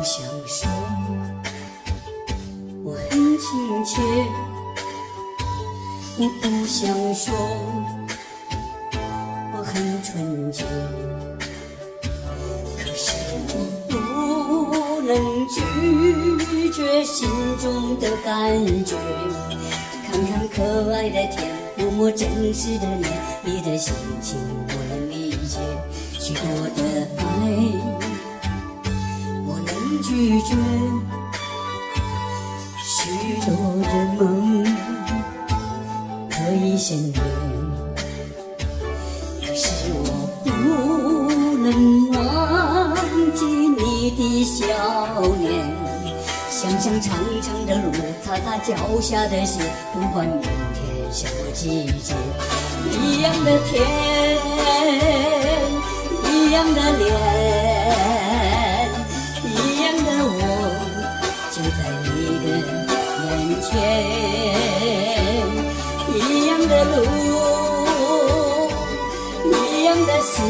想说，我很亲切，我不想说，我很纯洁。可是我不能拒绝心中的感觉，看看可爱的天，摸摸真实的脸，你的心情我能理解。许多的爱我能拒绝，许多的梦可以省略，可是我不能忘记你的笑脸。想想长长的路，擦擦脚下的鞋，不管明天什么季节，一样的天，一样的脸，一样的我，就在你的面前。一样的路，一样的鞋，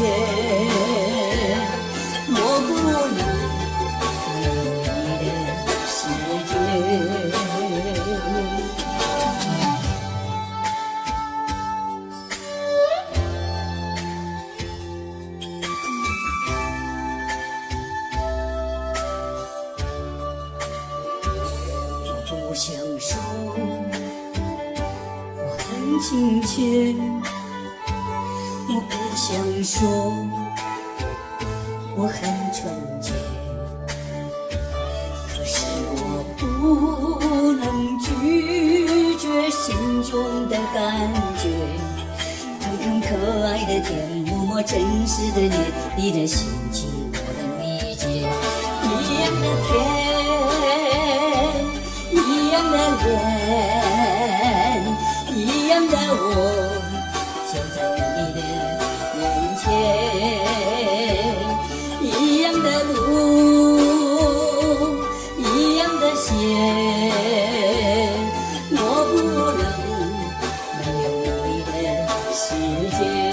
我不能没有你的世界。我不想说，我很亲切，我不想说，我很纯洁。可是我不能拒绝心中的感觉，看看可爱的天，摸摸真实的脸，你的心情我能理解。一样的天，一样的脸，一样的我，就在你的面前。一样的路，一样的鞋，我不能没有你的世界。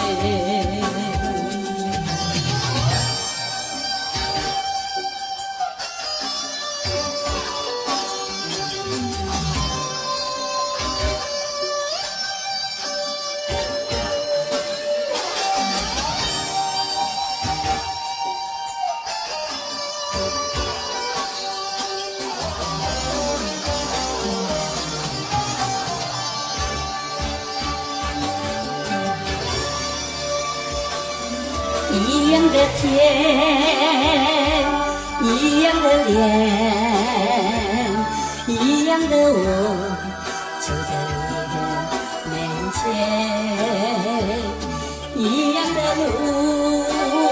一样的天，一样的脸，一样的我，就在你的面前。一样的路，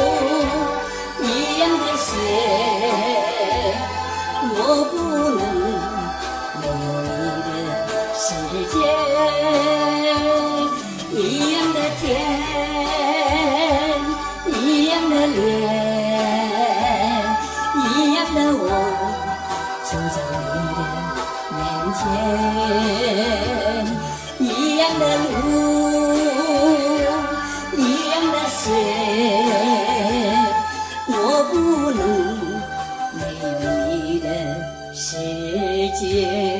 一样的鞋，我不能没有你的世界。一样的天，一样的脸，一样的我，就在你的面前。一样的路，一样的鞋，我不能没有你的世界。